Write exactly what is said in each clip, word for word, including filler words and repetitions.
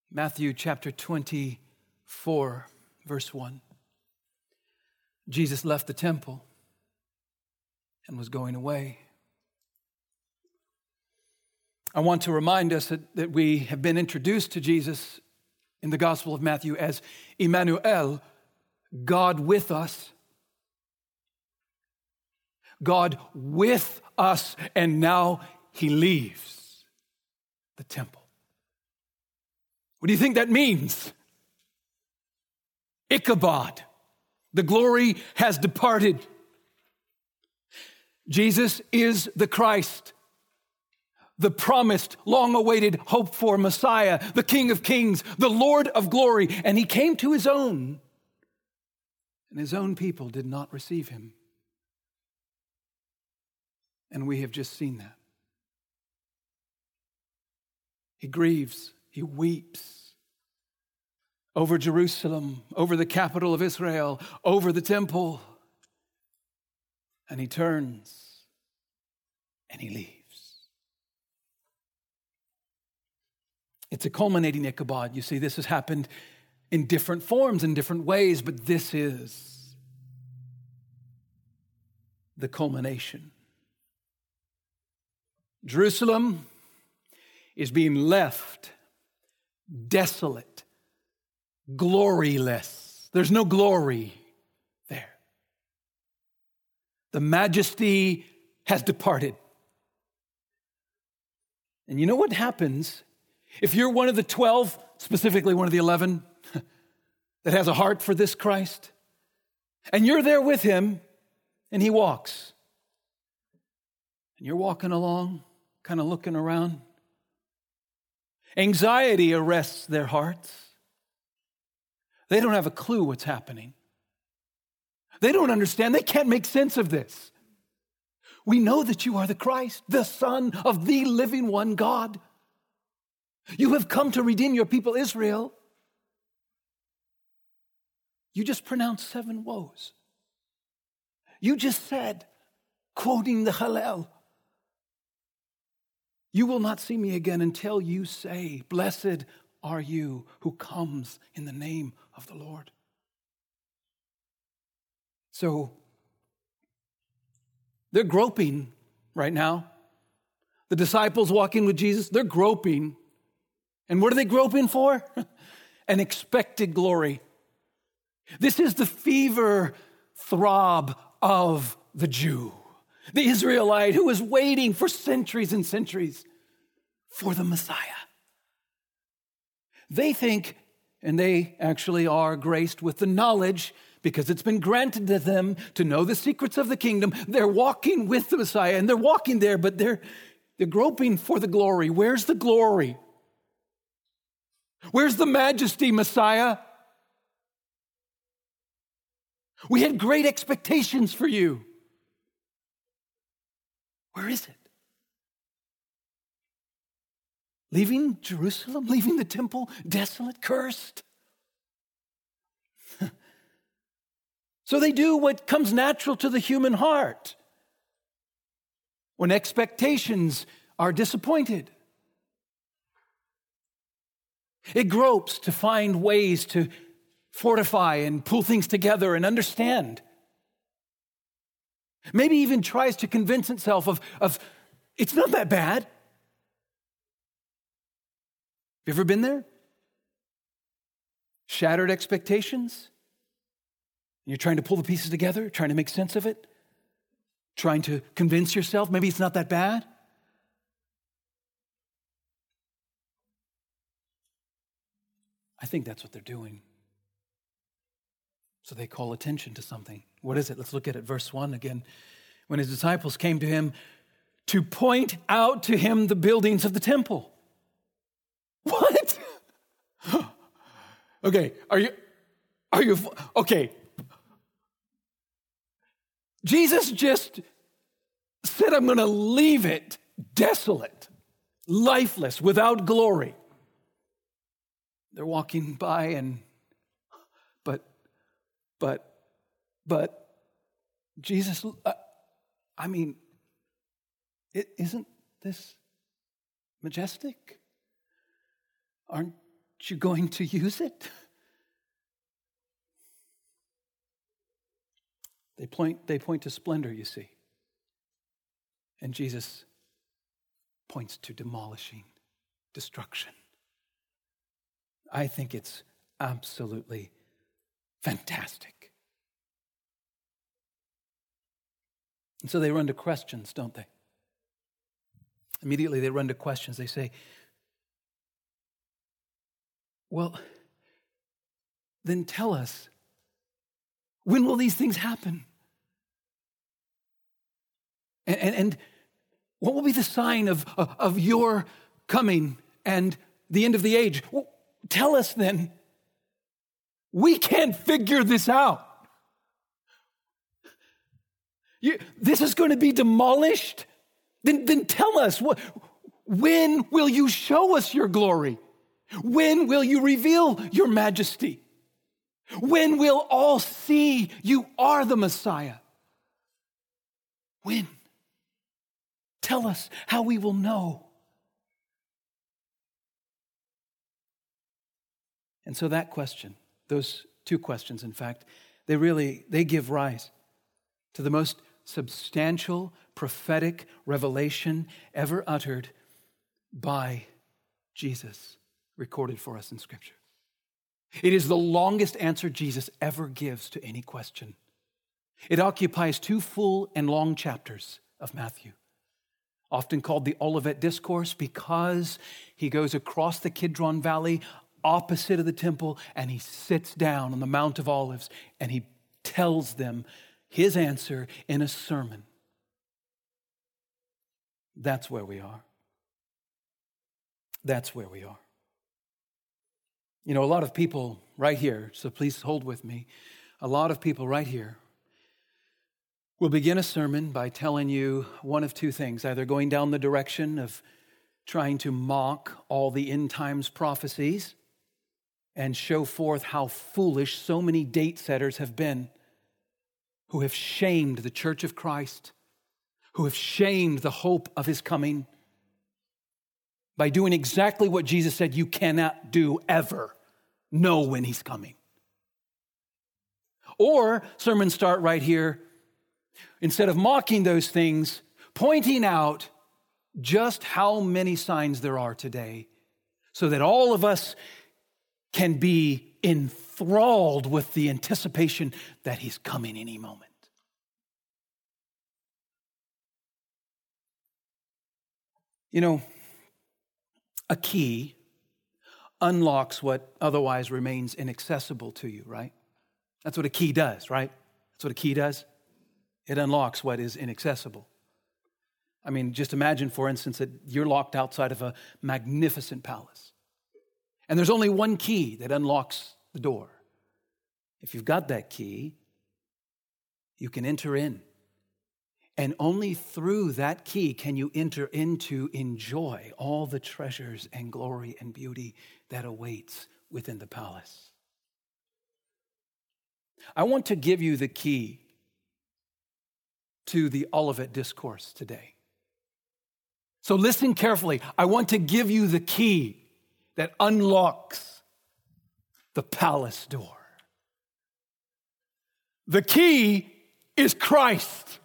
Matthew chapter twenty-four, verse one. Jesus left the temple and was going away. I want to remind us that, that we have been introduced to Jesus in the Gospel of Matthew as Emmanuel, God with us. God with us, and now he leaves the temple. What do you think that means? Ichabod. The glory has departed. Jesus is the Christ, the promised, long-awaited, hoped-for Messiah, the King of Kings, the Lord of glory. And he came to his own, and his own people did not receive him. And we have just seen that. He grieves, he weeps over Jerusalem, over the capital of Israel, over the temple. And he turns and he leaves. It's a culminating Ichabod. You see, this has happened in different forms, in different ways, but this is the culmination. Jerusalem is being left desolate, gloryless. There's no glory there. The majesty has departed. And you know what happens if you're one of the twelve, specifically one of the eleven, that has a heart for this Christ, and you're there with him, and he walks, and you're walking along, kind of looking around. Anxiety arrests their hearts. They don't have a clue what's happening. They don't understand. They can't make sense of this. We know that you are the Christ, the Son of the living one God. You have come to redeem your people Israel. You just pronounced seven woes. You just said, quoting the Hallel, you will not see me again until you say, blessed are you who comes in the name of the Lord. So, they're groping right now. The disciples walking with Jesus, they're groping. And what are they groping for? An expected glory. This is the fever throb of the Jew, the Israelite who was waiting for centuries and centuries for the Messiah. They think, and they actually are graced with the knowledge, because it's been granted to them to know the secrets of the kingdom. They're walking with the Messiah, and they're walking there, but they're, they're groping for the glory. Where's the glory? Where's the majesty, Messiah? We had great expectations for you. Where is it? Leaving Jerusalem, leaving the temple, desolate, cursed. So they do what comes natural to the human heart when expectations are disappointed. It gropes to find ways to fortify and pull things together and understand. Maybe even tries to convince itself of, of it's not that bad. Have you ever been there? Shattered expectations? You're trying to pull the pieces together, trying to make sense of it, trying to convince yourself maybe it's not that bad. I think that's what they're doing. So they call attention to something. What is it? Let's look at it. Verse one again. When his disciples came to him to point out to him the buildings of the temple. What? Okay, are you, are you, okay. Jesus just said, I'm going to leave it desolate, lifeless, without glory. They're walking by and, but, but, but, Jesus, uh, I mean, it, isn't this majestic? Aren't, you going to use it? They point, they point to splendor, you see. And Jesus points to demolishing, destruction. I think it's absolutely fantastic. And so they run to questions, don't they? Immediately they run to questions. They say, well, then tell us, when will these things happen? And, and, and what will be the sign of, of, of your coming and the end of the age? Well, tell us then. We can't figure this out. You, this is going to be demolished? Then, then tell us, what, when will you show us your glory? When will you reveal your majesty? When will all see you are the Messiah? When? Tell us how we will know. And so that question, those two questions, in fact, they really, they give rise to the most substantial prophetic revelation ever uttered by Jesus, recorded for us in Scripture. It is the longest answer Jesus ever gives to any question. It occupies two full and long chapters of Matthew, often called the Olivet Discourse, because he goes across the Kidron Valley opposite of the temple and he sits down on the Mount of Olives and he tells them his answer in a sermon. That's where we are. That's where we are. You know, a lot of people right here, so please hold with me, a lot of people right here will begin a sermon by telling you one of two things, either going down the direction of trying to mock all the end times prophecies and show forth how foolish so many date setters have been, who have shamed the church of Christ, who have shamed the hope of his coming by doing exactly what Jesus said you cannot do ever, know when he's coming. Or sermons start right here, instead of mocking those things, pointing out just how many signs there are today so that all of us can be enthralled with the anticipation that he's coming any moment. You know, a key unlocks what otherwise remains inaccessible to you, right? That's what a key does, right? That's what a key does. It unlocks what is inaccessible. I mean, just imagine, for instance, that you're locked outside of a magnificent palace. And there's only one key that unlocks the door. If you've got that key, you can enter in. And only through that key can you enter into, enjoy all the treasures and glory and beauty that awaits within the palace. I want to give you the key to the Olivet Discourse today. So listen carefully. I want to give you the key that unlocks the palace door. The key is Christ.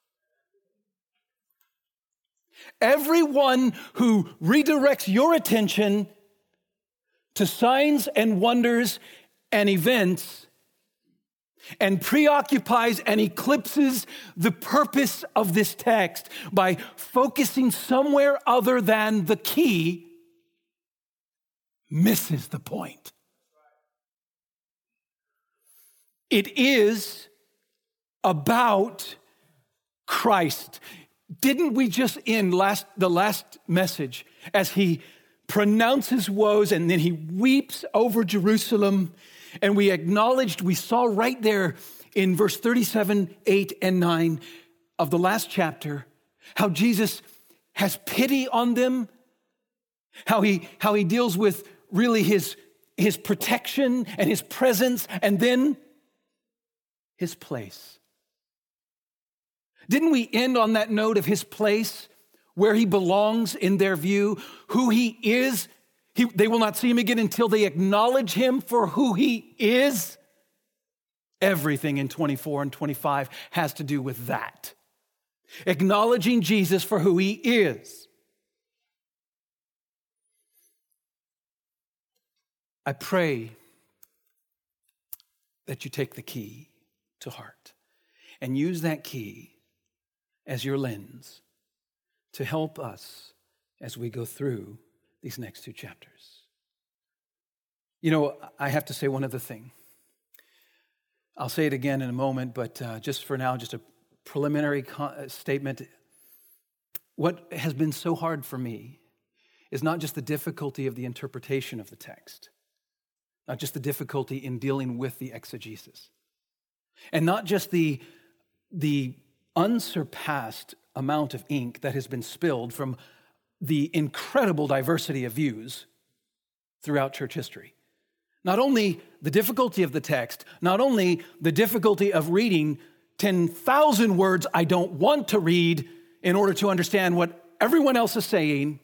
Everyone who redirects your attention to signs and wonders and events and preoccupies and eclipses the purpose of this text by focusing somewhere other than the key misses the point. It is about Christ. Didn't we just end last the last message as he pronounces woes and then he weeps over Jerusalem, and we acknowledged, we saw right there in verse thirty-seven, eight, and nine of the last chapter how Jesus has pity on them, how he how he deals with really his his protection and his presence, and then his place. Didn't we end on that note of his place, where he belongs in their view, who he is? He, they will not see him again until they acknowledge him for who he is. Everything in twenty-four and twenty-five has to do with that. Acknowledging Jesus for who he is. I pray that you take the key to heart and use that key as your lens to help us as we go through these next two chapters. You know, I have to say one other thing. I'll say it again in a moment, but uh, just for now, just a preliminary con- statement. What has been so hard for me is not just the difficulty of the interpretation of the text, not just the difficulty in dealing with the exegesis, and not just the, the unsurpassed amount of ink that has been spilled from the incredible diversity of views throughout church history. Not only the difficulty of the text, not only the difficulty of reading ten thousand words I don't want to read in order to understand what everyone else is saying,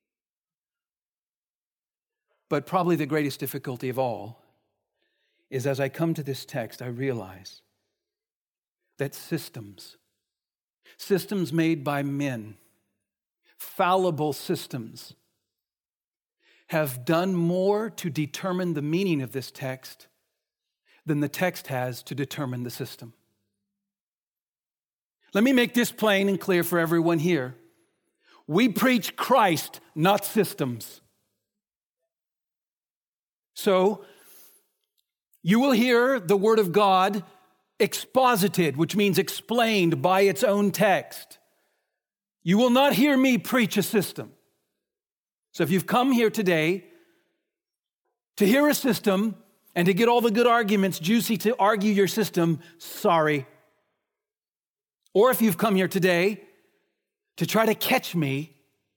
but probably the greatest difficulty of all is as I come to this text, I realize that systems, systems made by men, fallible systems, have done more to determine the meaning of this text than the text has to determine the system. Let me make this plain and clear for everyone here. We preach Christ, not systems. So, you will hear the Word of God exposited, which means explained by its own text. You will not hear me preach a system. So if you've come here today to hear a system and to get all the good arguments juicy to argue your system, sorry. Or if you've come here today to try to catch me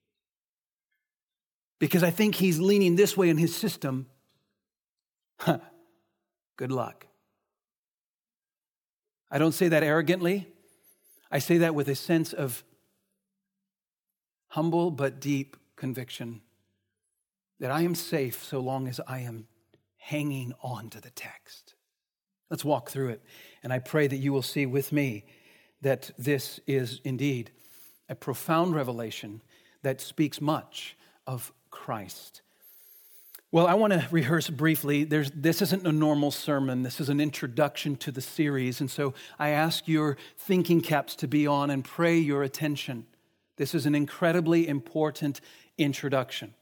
because I think he's leaning this way in his system, good luck. I don't say that arrogantly. I say that with a sense of humble but deep conviction that I am safe so long as I am hanging on to the text. Let's walk through it. And I pray that you will see with me that this is indeed a profound revelation that speaks much of Christ. Well, I want to rehearse briefly. There's, this isn't a normal sermon. This is an introduction to the series. And so I ask your thinking caps to be on and pray your attention. This is an incredibly important introduction.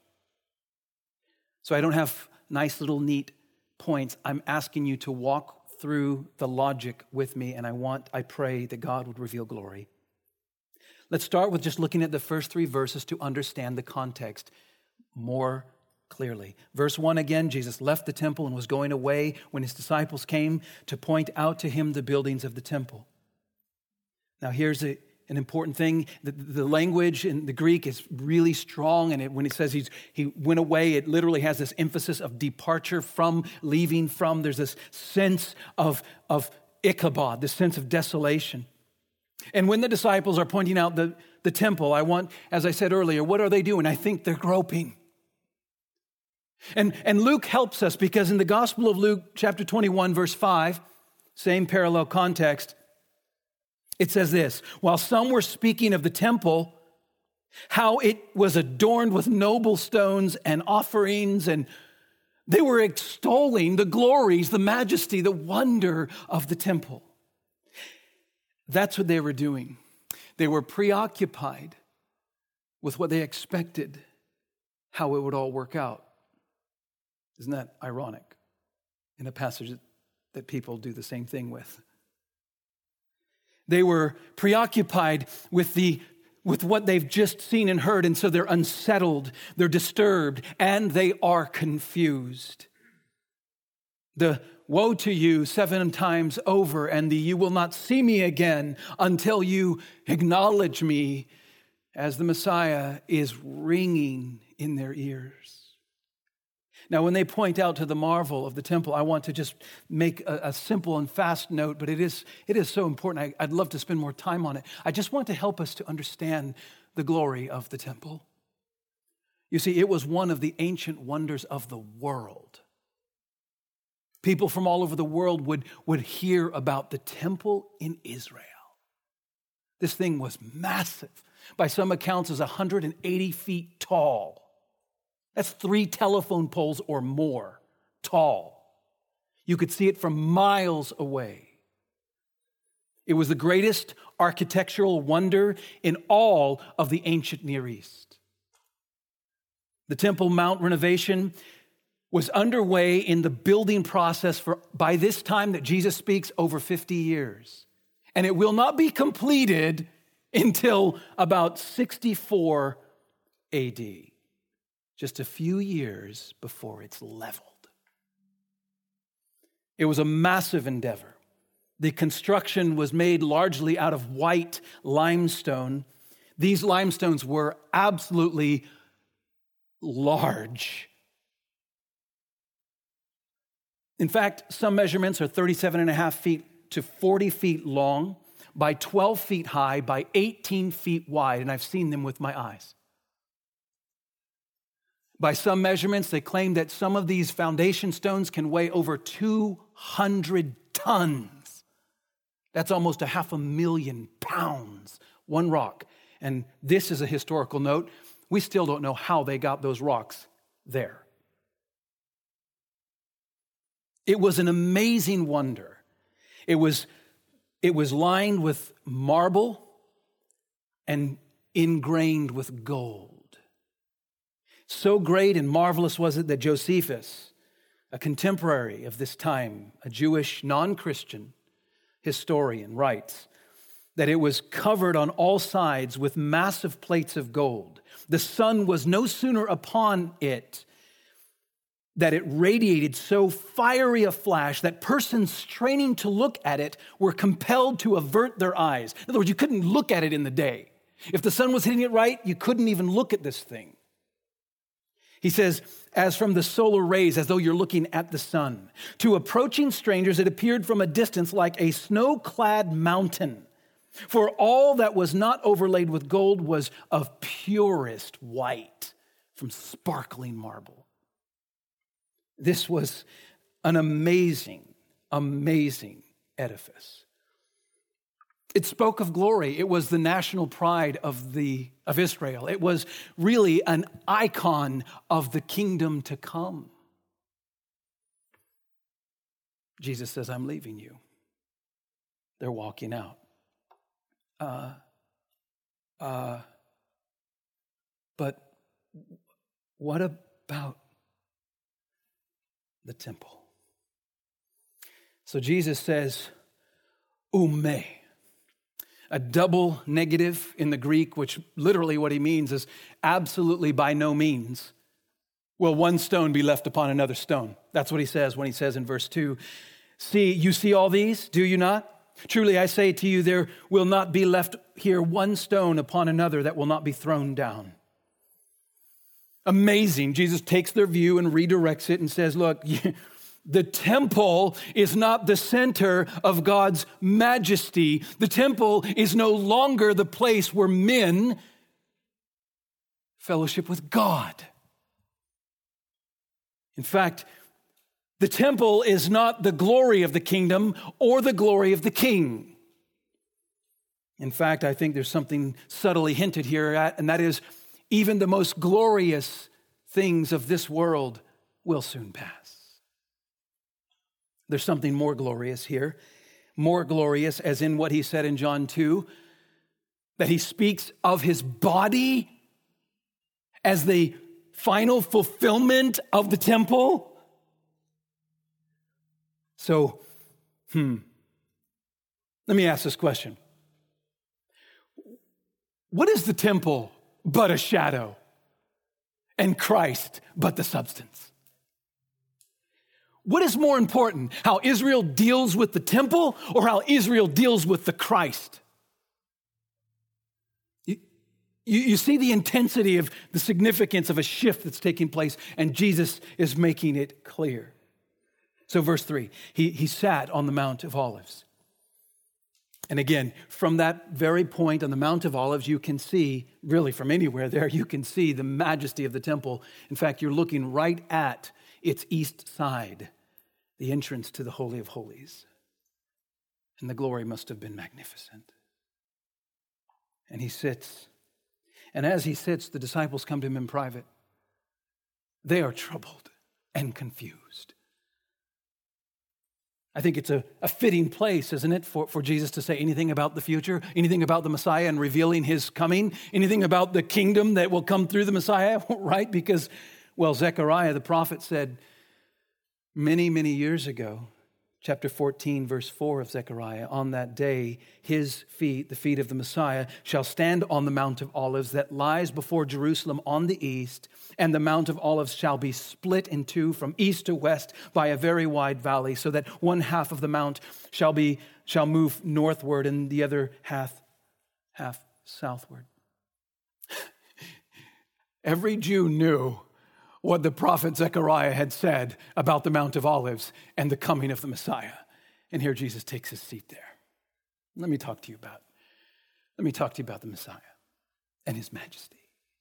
So I don't have nice little neat points. I'm asking you to walk through the logic with me, and I want, I pray that God would reveal glory. Let's start with just looking at the first three verses to understand the context more clearly. Verse one again, Jesus left the temple and was going away when his disciples came to point out to him the buildings of the temple. Now here's a An important thing, the, the language in the Greek is really strong, and it, when it says he's, he went away, it literally has this emphasis of departure from, leaving from. There's this sense of, of Ichabod, this sense of desolation. And when the disciples are pointing out the, the temple, I want, as I said earlier, what are they doing? I think they're groping. And, and Luke helps us because in the Gospel of Luke, chapter twenty-one, verse five, same parallel context, it says this: while some were speaking of the temple, how it was adorned with noble stones and offerings, and they were extolling the glories, the majesty, the wonder of the temple. That's what they were doing. They were preoccupied with what they expected, how it would all work out. Isn't that ironic in a passage that people do the same thing with? They were preoccupied with the with what they've just seen and heard, and so they're unsettled, they're disturbed, and they are confused. The woe to you seven times over, and the you will not see me again until you acknowledge me as the Messiah is ringing in their ears. Now, when they point out to the marvel of the temple, I want to just make a, a simple and fast note, but it is it is so important. I, I'd love to spend more time on it. I just want to help us to understand the glory of the temple. You see, it was one of the ancient wonders of the world. People from all over the world would, would hear about the temple in Israel. This thing was massive. By some accounts, it was one hundred eighty feet tall. That's three telephone poles or more tall. You could see it from miles away. It was the greatest architectural wonder in all of the ancient Near East. The Temple Mount renovation was underway in the building process for, by this time that Jesus speaks, over fifty years. And it will not be completed until about sixty-four A D, just a few years before it's leveled. It was a massive endeavor. The construction was made largely out of white limestone. These limestones were absolutely large. In fact, some measurements are thirty-seven and a half feet to forty feet long, by twelve feet high, by eighteen feet wide, and I've seen them with my eyes. By some measurements, they claim that some of these foundation stones can weigh over two hundred tons. That's almost a half a million pounds, one rock. And this is a historical note. We still don't know how they got those rocks there. It was an amazing wonder. It was, it was lined with marble and ingrained with gold. So great and marvelous was it that Josephus, a contemporary of this time, a Jewish non-Christian historian, writes that it was covered on all sides with massive plates of gold. The sun was no sooner upon it that it radiated so fiery a flash that persons straining to look at it were compelled to avert their eyes. In other words, you couldn't look at it in the day. If the sun was hitting it right, you couldn't even look at this thing. He says, as from the solar rays, as though you're looking at the sun. To approaching strangers, it appeared from a distance like a snow-clad mountain. For all that was not overlaid with gold was of purest white, from sparkling marble. This was an amazing, amazing edifice. It spoke of glory. It was the national pride of the of Israel. It was really an icon of the kingdom to come. Jesus says, I'm leaving you. They're walking out. Uh, uh, but what about the temple? So Jesus says, ume. A double negative in the Greek, which literally what he means is absolutely by no means will one stone be left upon another stone. That's what he says when he says in verse two, see, you see all these, do you not? Truly I say to you, there will not be left here one stone upon another that will not be thrown down. Amazing. Jesus takes their view and redirects it and says, look, the temple is not the center of God's majesty. The temple is no longer the place where men fellowship with God. In fact, the temple is not the glory of the kingdom or the glory of the king. In fact, I think there's something subtly hinted here at, and that is even the most glorious things of this world will soon pass. There's something more glorious here, more glorious as in what he said in John two, that he speaks of his body as the final fulfillment of the temple. So, hmm, let me ask this question. What is the temple but a shadow, and Christ but the substance? What is more important, how Israel deals with the temple or how Israel deals with the Christ? You, you, you see the intensity of the significance of a shift that's taking place, and Jesus is making it clear. So verse three, he, he sat on the Mount of Olives. And again, from that very point on the Mount of Olives, you can see, really from anywhere there, you can see the majesty of the temple. In fact, you're looking right at its east side, the entrance to the Holy of Holies. And the glory must have been magnificent. And he sits. And as he sits, the disciples come to him in private. They are troubled and confused. I think it's a, a fitting place, isn't it, for, for Jesus to say anything about the future, anything about the Messiah and revealing his coming, anything about the kingdom that will come through the Messiah, right? Because, well, Zechariah, the prophet, said many, many years ago, chapter fourteen, verse four of Zechariah, on that day, his feet, the feet of the Messiah, shall stand on the Mount of Olives that lies before Jerusalem on the east, and the Mount of Olives shall be split in two from east to west by a very wide valley, so that one half of the mount shall be shall move northward and the other half, half southward. Every Jew knew what the prophet Zechariah had said about the Mount of Olives and the coming of the Messiah. And here Jesus takes his seat there. Let me talk to you about, let me talk to you about the Messiah and his majesty.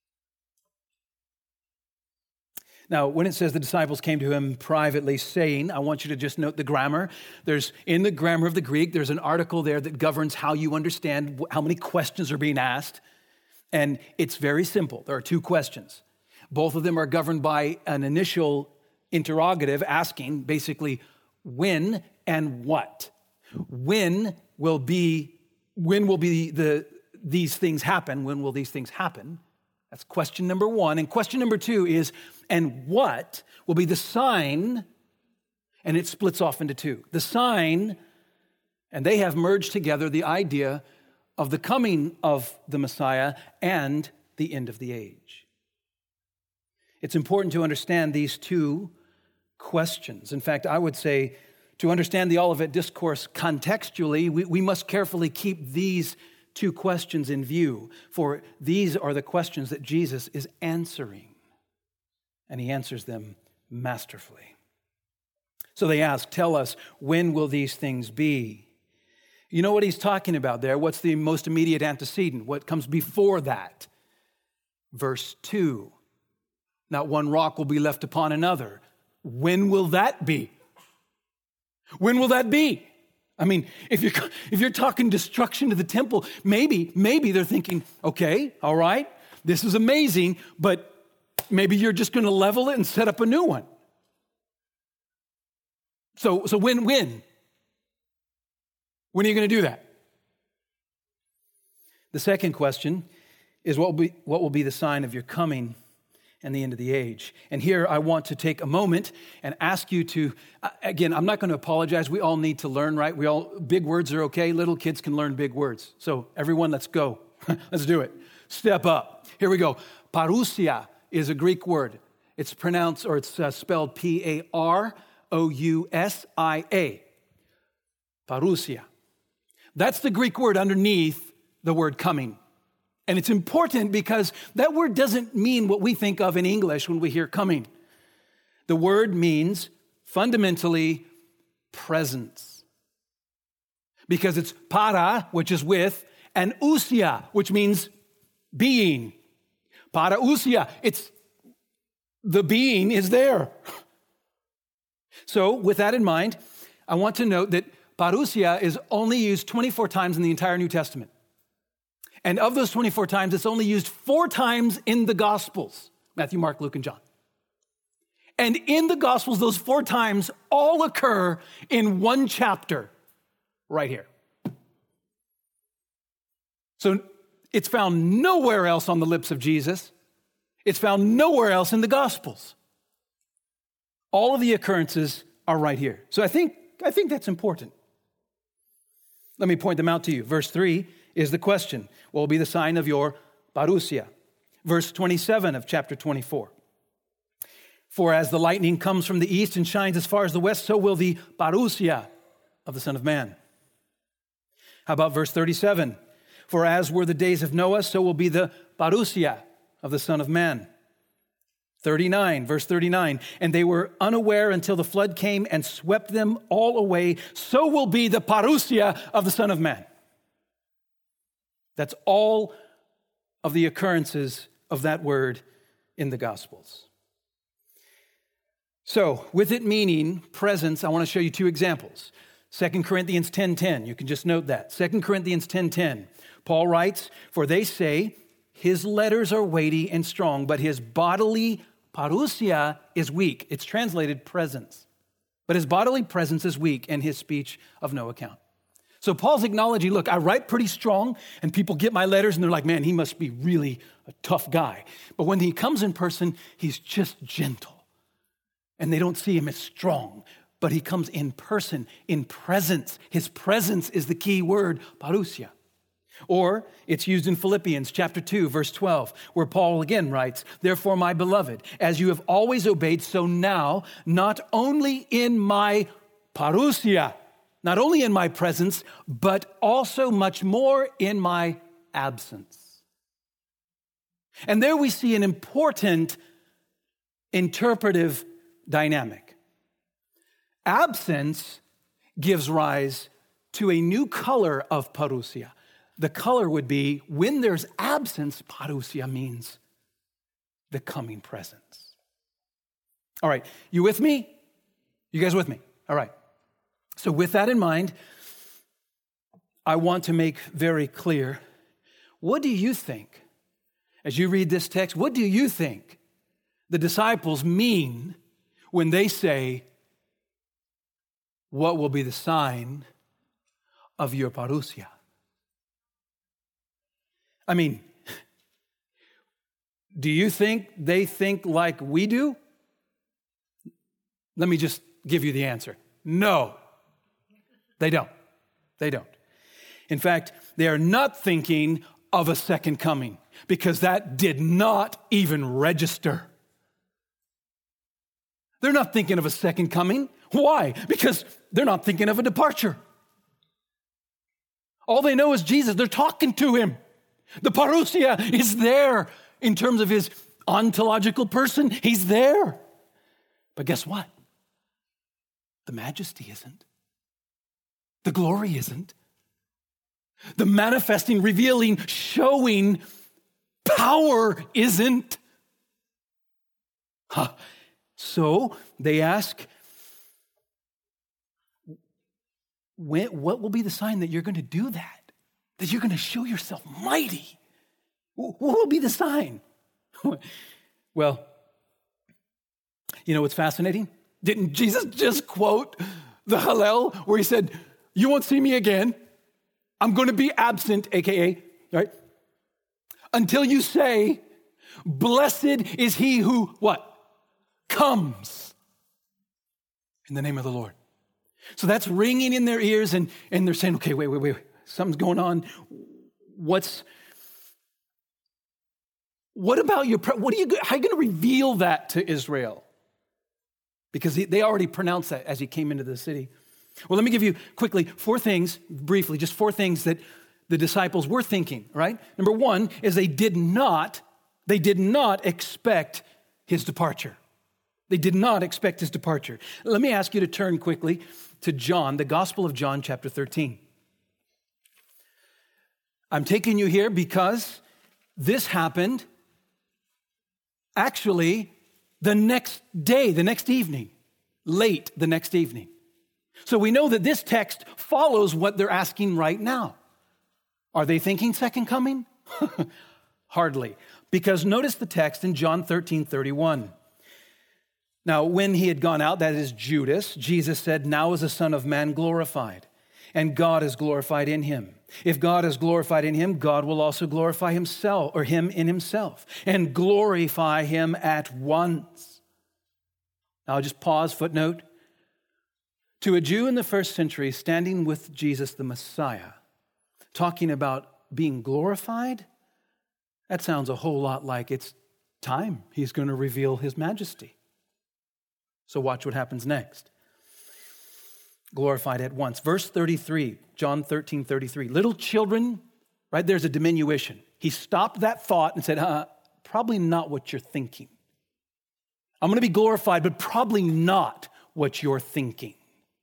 Now, when it says the disciples came to him privately saying, I want you to just note the grammar. There's, in the grammar of the Greek, there's an article there that governs how you understand how many questions are being asked. And it's very simple. There are two questions. Both of them are governed by an initial interrogative asking basically when and what. When will be, when will be the, these things happen? When will these things happen? That's question number one. And question number two is, and what will be the sign? And it splits off into two. The sign, and they have merged together the idea of the coming of the Messiah and the end of the age. It's important to understand these two questions. In fact, I would say to understand the Olivet Discourse contextually, we, we must carefully keep these two questions in view, for these are the questions that Jesus is answering, and he answers them masterfully. So they ask, tell us, when will these things be? You know what he's talking about there? What's the most immediate antecedent? What comes before that? Verse two. Not one rock will be left upon another. When will that be? When will that be? I mean, if you're, if you're talking destruction to the temple, maybe, maybe they're thinking, okay, all right, this is amazing, but maybe you're just going to level it and set up a new one. So, so when, when? When are you going to do that? The second question is what will be, what will be the sign of your coming and the end of the age? And here I want to take a moment and ask you to, again, I'm not going to apologize. We all need to learn, right? We all, big words are okay. Little kids can learn big words. So everyone, let's go. Let's do it. Step up. Here we go. Parousia is a Greek word. It's pronounced, or it's uh, spelled P A R O U S I A. Parousia. That's the Greek word underneath the word coming. And it's important because that word doesn't mean what we think of in English when we hear coming. The word means fundamentally presence. Because it's para, which is with, and ousia, which means being. Parousia, it's the being is there. So with that in mind, I want to note that parousia is only used twenty-four times in the entire New Testament. And of those twenty-four times, it's only used four times in the Gospels, Matthew, Mark, Luke, and John. And in the Gospels, those four times all occur in one chapter right here. So it's found nowhere else on the lips of Jesus. It's found nowhere else in the Gospels. All of the occurrences are right here. So I think, I think that's important. Let me point them out to you. Verse three is the question. What will be the sign of your parousia? Verse twenty-seven of chapter twenty-four. For as the lightning comes from the east and shines as far as the west, so will the parousia of the Son of Man. How about verse thirty-seven? For as were the days of Noah, so will be the parousia of the Son of Man. thirty-nine, verse thirty-nine, and they were unaware until the flood came and swept them all away. So will be the parousia of the Son of Man. That's all of the occurrences of that word in the Gospels. So, with it meaning presence, I want to show you two examples. Second Corinthians ten ten, you can just note that. Second Corinthians ten ten, Paul writes, "For they say, his letters are weighty and strong, but his bodily parousia is weak." It's translated presence. But his bodily presence is weak and his speech of no account. So Paul's acknowledging, look, I write pretty strong and people get my letters and they're like, man, he must be really a tough guy. But when he comes in person, he's just gentle. And they don't see him as strong. But he comes in person, in presence. His presence is the key word, parousia. Or it's used in Philippians chapter two, verse twelve, where Paul again writes, "Therefore, my beloved, as you have always obeyed, so now, not only in my parousia, not only in my presence, but also much more in my absence." And there we see an important interpretive dynamic. Absence gives rise to a new color of parousia. The color would be, when there's absence, parousia means the coming presence. All right, you with me? You guys with me? All right. So with that in mind, I want to make very clear, what do you think, as you read this text, what do you think the disciples mean when they say, what will be the sign of your parousia? I mean, do you think they think like we do? Let me just give you the answer. No, they don't. They don't. In fact, they are not thinking of a second coming because that did not even register. They're not thinking of a second coming. Why? Because they're not thinking of a departure. All they know is Jesus. They're talking to him. The parousia is there in terms of his ontological person. He's there. But guess what? The majesty isn't. The glory isn't. The manifesting, revealing, showing power isn't. Huh. So they ask, when, what will be the sign that you're going to do that? That you're going to show yourself mighty? What will be the sign? Well, you know what's fascinating? Didn't Jesus just quote the Hallel where he said, you won't see me again. I'm going to be absent, A K A, right? Until you say, blessed is he who, what? Comes in the name of the Lord. So that's ringing in their ears and, and they're saying, okay, wait, wait, wait, something's going on. What's, what about your, what are you, how are you going to reveal that to Israel? Because he, they already pronounced that as he came into the city. Well, let me give you quickly four things, briefly, just four things that the disciples were thinking, right? Number one is they did not, they did not expect his departure. They did not expect his departure. Let me ask you to turn quickly to John, the Gospel of John, chapter thirteen. I'm taking you here because this happened actually the next day, the next evening, late the next evening. So we know that this text follows what they're asking right now. Are they thinking second coming? Hardly. Because notice the text in John thirteen thirty-one. Now, when he had gone out, that is Judas, Jesus said, now is the Son of Man glorified, and God is glorified in him. If God is glorified in him, God will also glorify himself, or him in himself, and glorify him at once. Now, I'll just pause, footnote. To a Jew in the first century, standing with Jesus the Messiah, talking about being glorified, that sounds a whole lot like it's time he's going to reveal his majesty. So watch what happens next. Glorified at once. Verse thirty-three, John thirteen thirty-three. Little children, right, there's a diminution. He stopped that thought and said, uh, probably not what you're thinking. I'm going to be glorified, but probably not what you're thinking.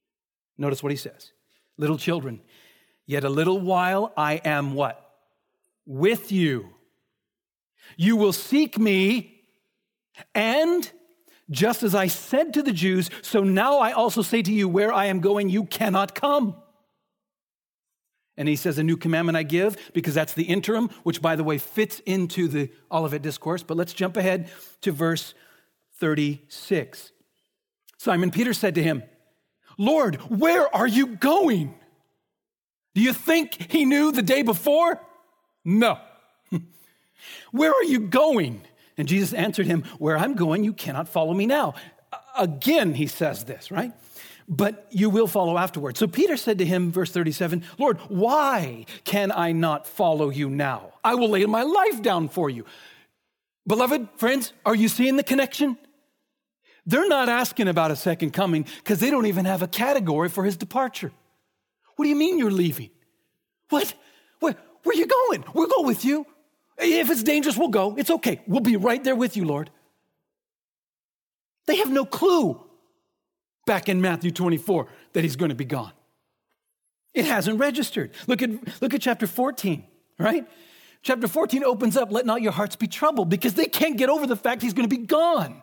Notice what he says. Little children, yet a little while I am what? with you. You will seek me, and just as I said to the Jews, so now I also say to you, where I am going, you cannot come. And he says, a new commandment I give, because that's the interim, which, by the way, fits into the Olivet Discourse. But let's jump ahead to verse thirty-six. Simon Peter said to him, Lord, where are you going? Do you think he knew the day before? No. Where are you going? And Jesus answered him, where I'm going, you cannot follow me now. Again, he says this, right? But you will follow afterwards. So Peter said to him, verse thirty-seven, Lord, why can I not follow you now? I will lay my life down for you. Beloved friends, are you seeing the connection? They're not asking about a second coming because they don't even have a category for his departure. What do you mean you're leaving? What? Where, where are you going? We'll go with you. If it's dangerous, we'll go. It's okay. We'll be right there with you, Lord. They have no clue back in Matthew twenty-four that he's going to be gone. It hasn't registered. Look at, look at chapter fourteen, right? Chapter fourteen opens up, let not your hearts be troubled, because they can't get over the fact he's going to be gone.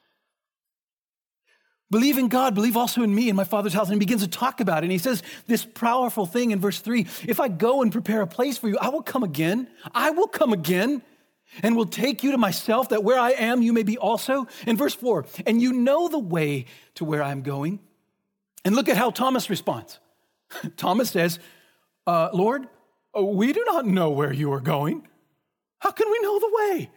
Believe in God, believe also in me, in my Father's house. And he begins to talk about it. And he says this powerful thing in verse three, if I go and prepare a place for you, I will come again. I will come again and will take you to myself, that where I am, you may be also. In verse four, and you know the way to where I'm going. And look at how Thomas responds. Thomas says, uh, Lord, we do not know where you are going. How can we know the way?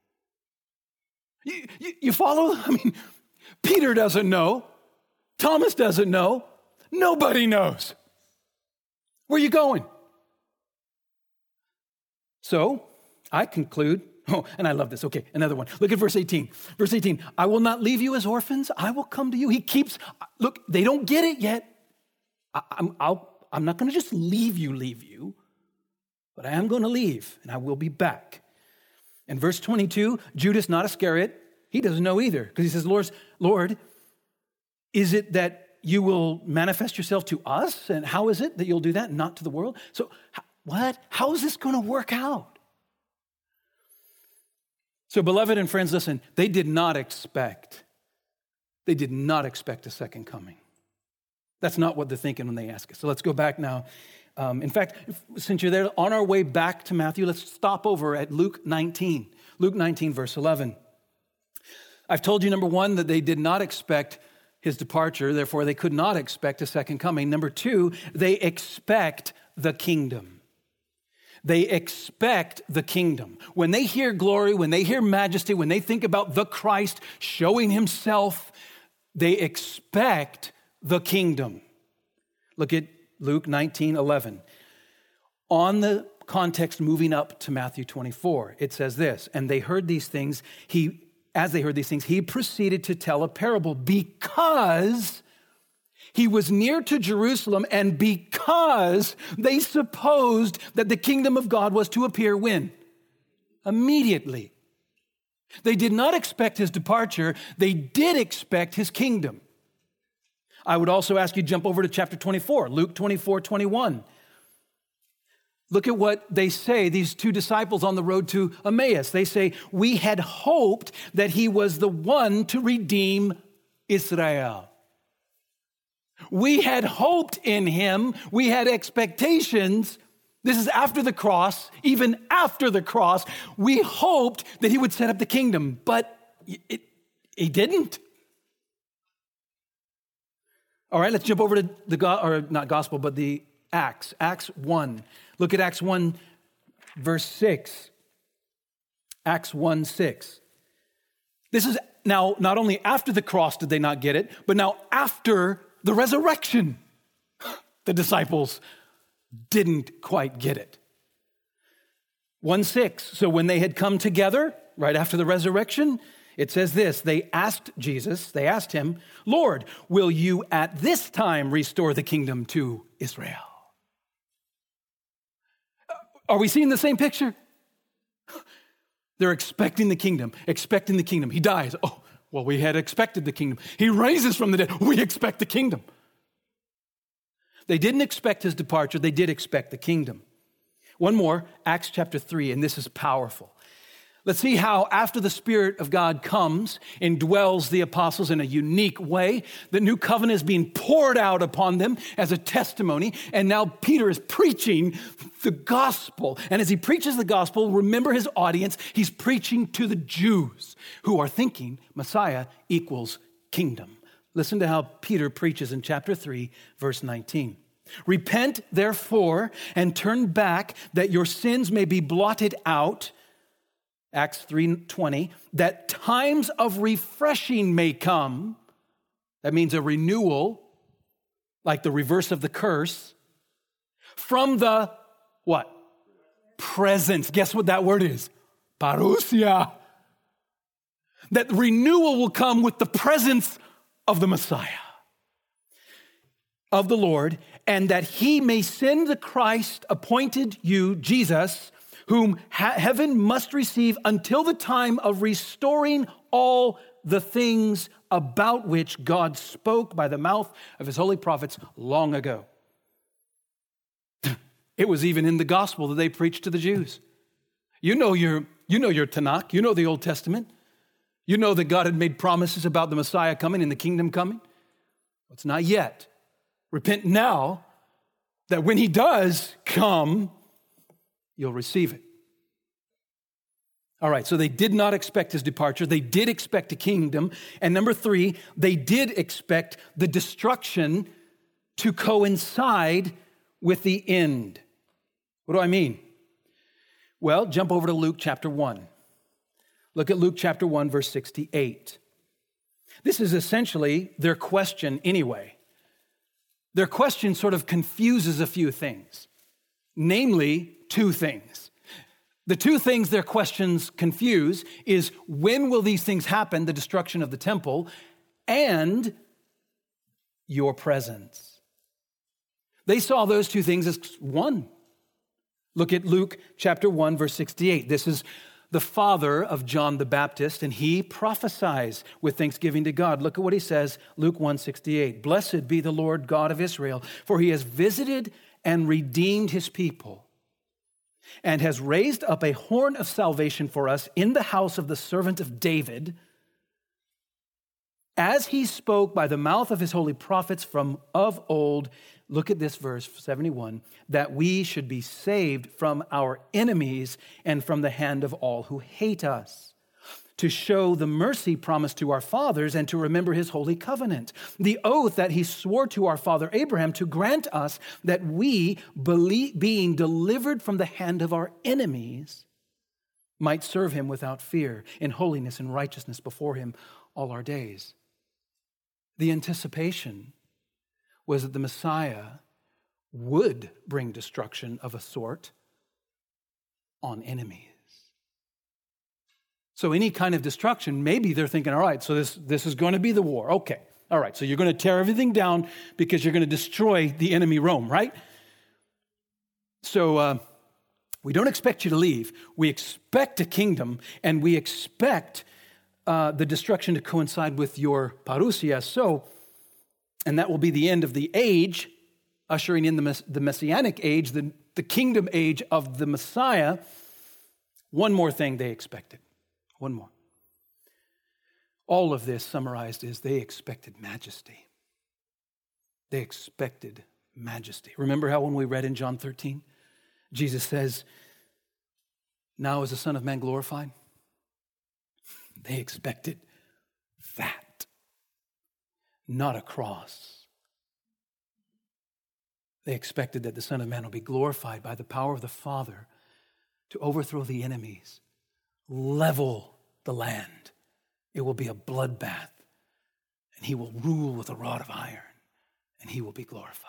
You, you, you follow? I mean, Peter doesn't know. Thomas doesn't know. Nobody knows. Where are you going? So I conclude, oh, and I love this. Okay, another one. Look at verse eighteen. Verse eighteen, I will not leave you as orphans. I will come to you. He keeps, look, they don't get it yet. I, I'm, I'll, I'm not going to just leave you, leave you, but I am going to leave, and I will be back. In verse twenty-two, Judas, not Iscariot, he doesn't know either, because he says, Lord, Lord, is it that you will manifest yourself to us? And how is it that you'll do that, and not to the world? So what? How is this going to work out? So beloved and friends, listen, they did not expect, they did not expect a second coming. That's not what they're thinking when they ask us. So let's go back now. Um, in fact, if, since you're there, on our way back to Matthew, let's stop over at Luke nineteen. Luke nineteen, verse eleven. I've told you, number one, that they did not expect his departure, therefore they could not expect a second coming. Number two, they expect the kingdom. They expect the kingdom. When they hear glory, when they hear majesty, when they think about the Christ showing himself, they expect the kingdom. Look at Luke nineteen eleven. On the context moving up to Matthew twenty-four, it says this, and they heard these things, he As they heard these things, he proceeded to tell a parable because he was near to Jerusalem and because they supposed that the kingdom of God was to appear when? Immediately. They did not expect his departure. They did expect his kingdom. I would also ask you to jump over to chapter twenty-four, Luke twenty-four, twenty-one. Look at what they say, these two disciples on the road to Emmaus. They say, we had hoped that he was the one to redeem Israel. We had hoped in him. We had expectations. This is after the cross. Even after the cross, we hoped that he would set up the kingdom, but it, he didn't. All right, let's jump over to the, or not gospel, but the Acts, Acts one. Look at Acts one, verse six. Acts one, six. This is now not only after the cross did they not get it, but now after the resurrection, the disciples didn't quite get it. one six. So when they had come together, right after the resurrection, it says this, they asked Jesus, they asked him, Lord, will you at this time restore the kingdom to Israel? Are we seeing the same picture? They're expecting the kingdom, expecting the kingdom. He dies. Oh, well, we had expected the kingdom. He raises from the dead. We expect the kingdom. They didn't expect his departure. They did expect the kingdom. One more, Acts chapter three, and this is powerful. Let's see how after the Spirit of God comes and dwells the apostles in a unique way, the new covenant is being poured out upon them as a testimony. And now Peter is preaching the gospel. And as he preaches the gospel, remember his audience, he's preaching to the Jews who are thinking Messiah equals kingdom. Listen to how Peter preaches in chapter three, verse nineteen. Repent, therefore, and turn back that your sins may be blotted out, Acts three twenty, that times of refreshing may come. That means a renewal, like the reverse of the curse, from the what? Presence. Guess what that word is? Parousia. That renewal will come with the presence of the Messiah, of the Lord, and that he may send the Christ appointed you, Jesus, whom ha- heaven must receive until the time of restoring all the things about which God spoke by the mouth of his holy prophets long ago. It was even in the gospel that they preached to the Jews. You know your, you know your Tanakh, you know the Old Testament. You know that God had made promises about the Messiah coming and the kingdom coming. Well, it's not yet. Repent now that when he does come, you'll receive it. All right, so they did not expect his departure. They did expect a kingdom. And number three, they did expect the destruction to coincide with the end. What do I mean? Well, jump over to Luke chapter one. Look at Luke chapter one, verse sixty-eight. This is essentially their question anyway. Their question sort of confuses a few things, namely two things. The two things their questions confuse is when will these things happen, the destruction of the temple, and your presence. They saw those two things as one. Look at Luke chapter one, verse sixty-eight. This is the father of John the Baptist, and he prophesies with thanksgiving to God. Look at what he says, Luke one sixty-eight. Blessed be the Lord God of Israel, for he has visited and redeemed his people, and has raised up a horn of salvation for us in the house of the servant of David, as he spoke by the mouth of his holy prophets from of old. Look at this verse, seventy-one, that we should be saved from our enemies and from the hand of all who hate us, to show the mercy promised to our fathers and to remember his holy covenant, the oath that he swore to our father Abraham, to grant us that we, being delivered from the hand of our enemies, might serve him without fear, in holiness and righteousness before him all our days. The anticipation was that the Messiah would bring destruction of a sort on enemies. So any kind of destruction, maybe they're thinking, all right, so this, this is going to be the war. Okay, all right, so you're going to tear everything down because you're going to destroy the enemy Rome, right? So uh, we don't expect you to leave. We expect a kingdom, and we expect uh, the destruction to coincide with your parousia. So, and that will be the end of the age, ushering in the, mess- the messianic age, the, the kingdom age of the Messiah. One more thing they expected. One more. All of this summarized is they expected majesty. They expected majesty. Remember how when we read in John thirteen, Jesus says, now is the Son of Man glorified? They expected that. Not a cross. They expected that the Son of Man will be glorified by the power of the Father to overthrow the enemies, level the land. It will be a bloodbath, and he will rule with a rod of iron, and he will be glorified.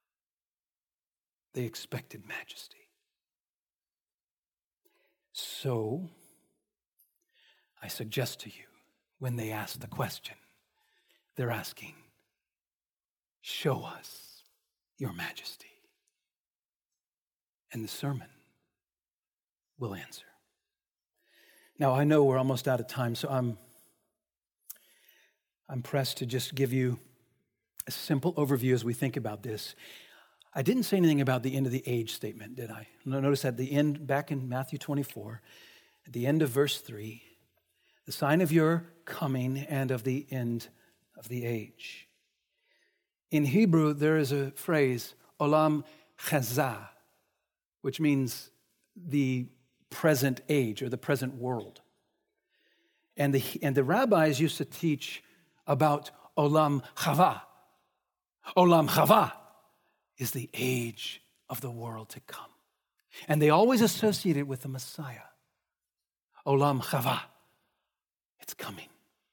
They expected majesty. So, I suggest to you, when they ask the question, they're asking, show us your majesty. And the sermon will answer. Now, I know we're almost out of time, so I'm, I'm pressed to just give you a simple overview as we think about this. I didn't say anything about the end of the age statement, did I? Notice at the end, back in Matthew twenty-four, at the end of verse three, the sign of your coming and of the end of the age. In Hebrew, there is a phrase, olam chazah, which means the present age or the present world. And the, and the rabbis used to teach about olam chava. Olam chava is the age of the world to come. And they always associate it with the Messiah. Olam chava, it's coming.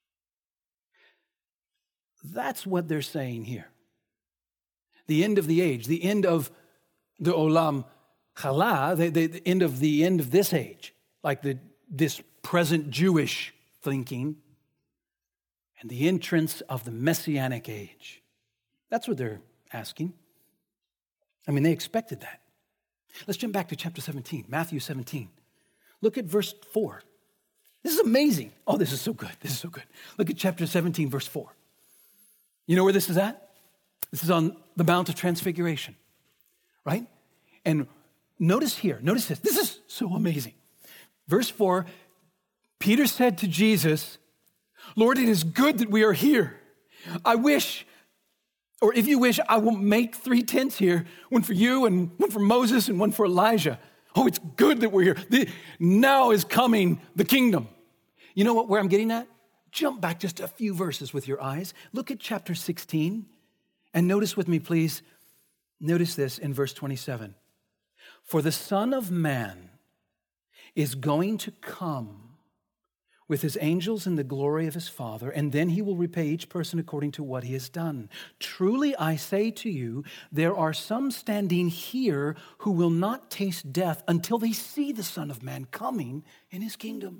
That's what they're saying here. The end of the age, the end of the olam chala, the, the, the end of the end of this age, like the this present Jewish thinking, and the entrance of the Messianic age. That's what they're asking. I mean, they expected that. Let's jump back to chapter seventeen, Matthew seventeen. Look at verse four. This is amazing. Oh, this is so good. This is so good. Look at chapter seventeen, verse four. You know where this is at? This is on the Mount of Transfiguration, right? And notice here, notice this. This is so amazing. Verse four, Peter said to Jesus, Lord, it is good that we are here. I wish, or if you wish, I will make three tents here, one for you and one for Moses and one for Elijah. Oh, it's good that we're here. The, now is coming the kingdom. You know what? Where I'm getting at? Jump back just a few verses with your eyes. Look at chapter sixteen and notice with me, please. Notice this in verse twenty-seven. For the Son of Man is going to come with his angels in the glory of his Father, and then he will repay each person according to what he has done. Truly I say to you, there are some standing here who will not taste death until they see the Son of Man coming in his kingdom.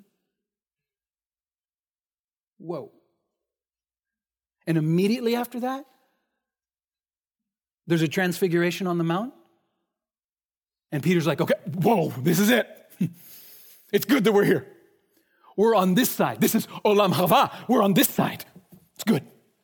Whoa. And immediately after that, there's a transfiguration on the mount. And Peter's like, okay, whoa, this is it. It's good that we're here. We're on this side. This is Olam Chava. We're on this side. It's good.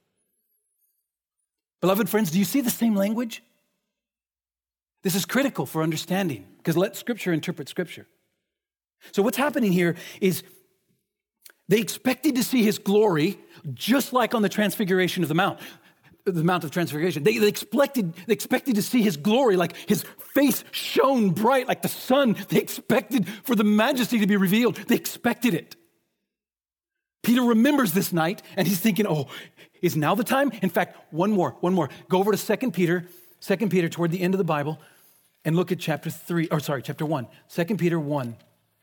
Beloved friends, do you see the same language? This is critical for understanding because let Scripture interpret Scripture. So what's happening here is they expected to see his glory just like on the transfiguration of the mount. The Mount of Transfiguration. They, they expected they expected to see his glory, like his face shone bright like the sun. They expected for the majesty to be revealed. They expected it. Peter remembers this night, and he's thinking, oh, is now the time? In fact, one more, one more. Go over to Second Peter, Second Peter toward the end of the Bible, and look at chapter three, or sorry, chapter one. Second Peter one.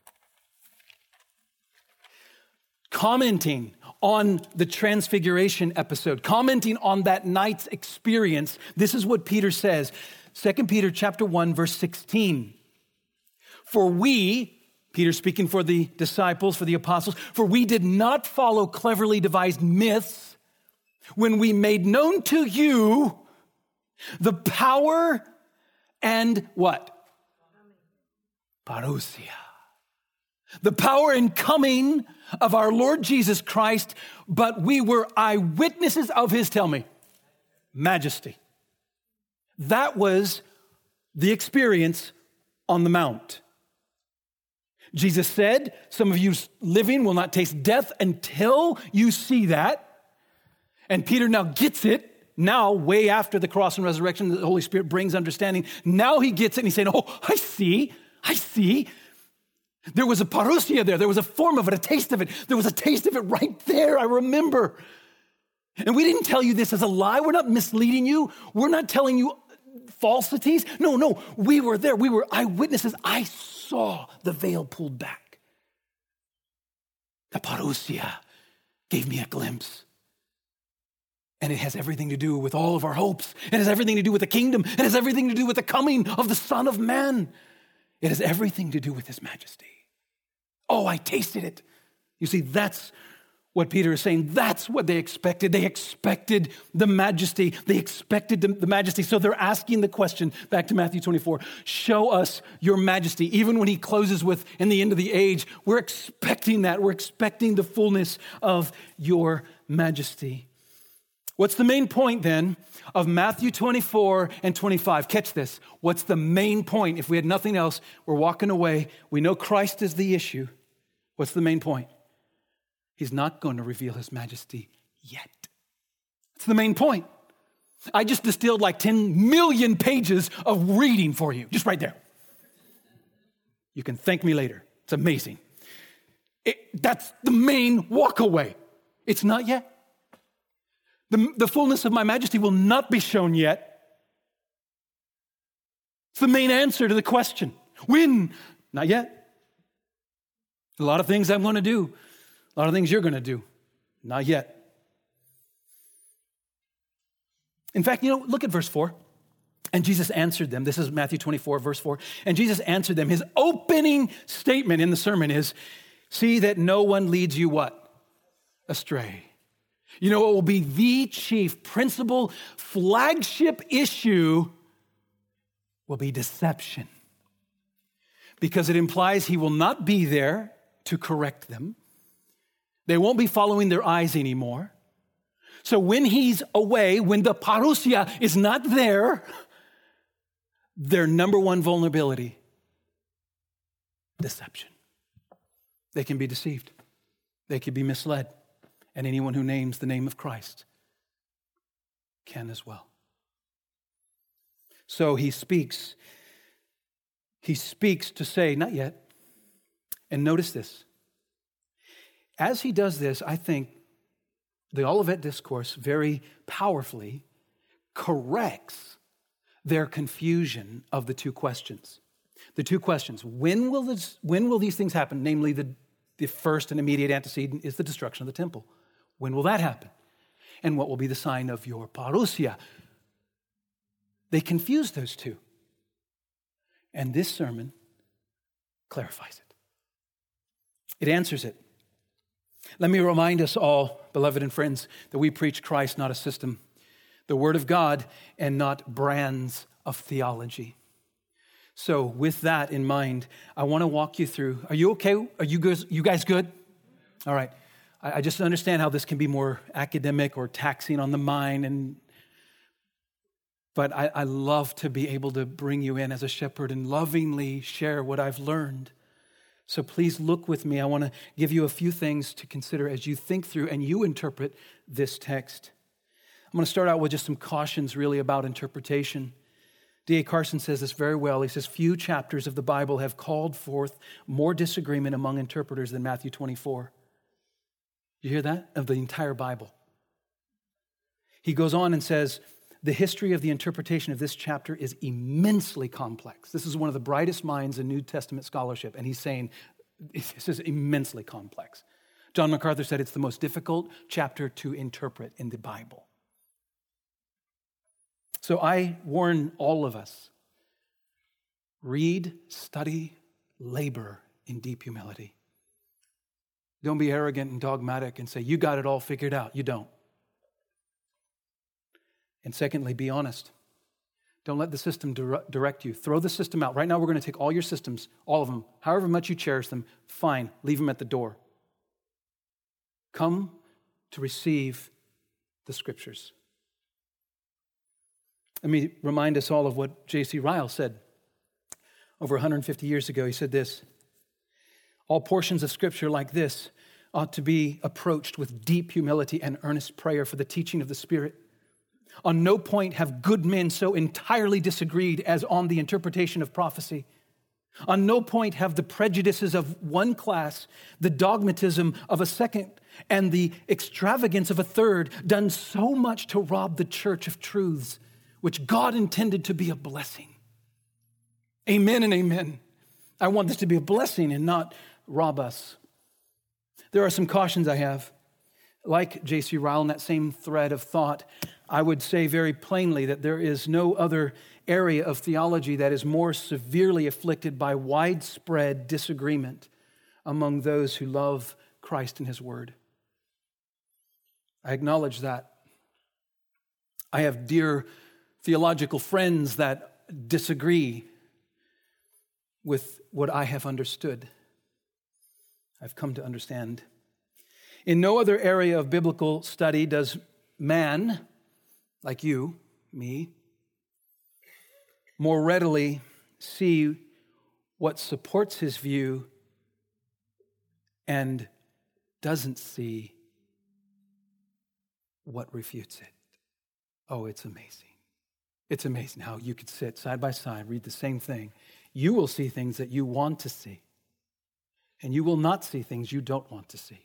Commenting on the Transfiguration episode, commenting on that night's experience, this is what Peter says. Second Peter chapter one, verse sixteen. For we, Peter speaking for the disciples, for the apostles, for we did not follow cleverly devised myths when we made known to you the power and what? Parousia. The power and coming of our Lord Jesus Christ, but we were eyewitnesses of his, tell me, majesty. That was the experience on the mount. Jesus said, some of you living will not taste death until you see that. And Peter now gets it. Now, way after the cross and resurrection, the Holy Spirit brings understanding. Now he gets it and he's saying, oh, I see, I see. There was a parousia there. There was a form of it, a taste of it. There was a taste of it right there. I remember. And we didn't tell you this as a lie. We're not misleading you. We're not telling you falsities. No, no. We were there. We were eyewitnesses. I saw the veil pulled back. The parousia gave me a glimpse. And it has everything to do with all of our hopes. It has everything to do with the kingdom. It has everything to do with the coming of the Son of Man. It has everything to do with his majesty. Oh, I tasted it. You see, that's what Peter is saying. That's what they expected. They expected the majesty. They expected the majesty. So they're asking the question, back to Matthew twenty-four, show us your majesty. Even when he closes with, in the end of the age, we're expecting that. We're expecting the fullness of your majesty. What's the main point then of Matthew twenty-four and twenty-five? Catch this. What's the main point? If we had nothing else, we're walking away. We know Christ is the issue. What's the main point? He's not going to reveal his majesty yet. That's the main point. I just distilled like ten million pages of reading for you, just right there. You can thank me later. It's amazing. It, that's the main walkaway. It's not yet. The, the fullness of my majesty will not be shown yet. It's the main answer to the question. When? Not yet. A lot of things I'm going to do. A lot of things you're going to do. Not yet. In fact, you know, look at verse four. And Jesus answered them. This is Matthew twenty-four, verse four. And Jesus answered them. His opening statement in the sermon is, see that no one leads you what? Astray. You know, it will be the chief principal flagship issue will be deception. Because it implies he will not be there to correct them. They won't be following their eyes anymore. So when he's away, when the parousia is not there, their number one vulnerability, deception. They can be deceived. They can be misled. And anyone who names the name of Christ can as well. So he speaks. He speaks to say, not yet. And notice this. As he does this, I think the Olivet Discourse very powerfully corrects their confusion of the two questions. The two questions, when will this, when will these things happen? Namely, the, the first and immediate antecedent is the destruction of the temple. When will that happen? And what will be the sign of your parousia? They confuse those two. And this sermon clarifies it. It answers it. Let me remind us all, beloved and friends, that we preach Christ, not a system, the Word of God, and not brands of theology. So with that in mind, I want to walk you through. Are you okay? Are you guys, you guys good? All right. I, I just understand how this can be more academic or taxing on the mind, and but I, I love to be able to bring you in as a shepherd and lovingly share what I've learned. So please look with me. I want to give you a few things to consider as you think through and you interpret this text. I'm going to start out with just some cautions really about interpretation. D A Carson says this very well. He says, few chapters of the Bible have called forth more disagreement among interpreters than Matthew twenty-four. You hear that? Of the entire Bible. He goes on and says, the history of the interpretation of this chapter is immensely complex. This is one of the brightest minds in New Testament scholarship, and he's saying this is immensely complex. John MacArthur said it's the most difficult chapter to interpret in the Bible. So I warn all of us, read, study, labor in deep humility. Don't be arrogant and dogmatic and say, you got it all figured out. You don't. And secondly, be honest. Don't let the system direct you. Throw the system out. Right now, we're going to take all your systems, all of them, however much you cherish them, fine, leave them at the door. Come to receive the Scriptures. Let me remind us all of what J C Ryle said over one hundred fifty years ago. He said this, all portions of Scripture like this ought to be approached with deep humility and earnest prayer for the teaching of the Spirit. On no point have good men so entirely disagreed as on the interpretation of prophecy. On no point have the prejudices of one class, the dogmatism of a second, and the extravagance of a third done so much to rob the church of truths which God intended to be a blessing. Amen and amen. I want this to be a blessing and not rob us. There are some cautions I have. Like J C Ryle in that same thread of thought, I would say very plainly that there is no other area of theology that is more severely afflicted by widespread disagreement among those who love Christ and His Word. I acknowledge that. I have dear theological friends that disagree with what I have understood. I've come to understand. In no other area of biblical study does man, like you, me, more readily see what supports his view and doesn't see what refutes it. Oh, it's amazing. It's amazing how you could sit side by side, read the same thing. You will see things that you want to see, and you will not see things you don't want to see.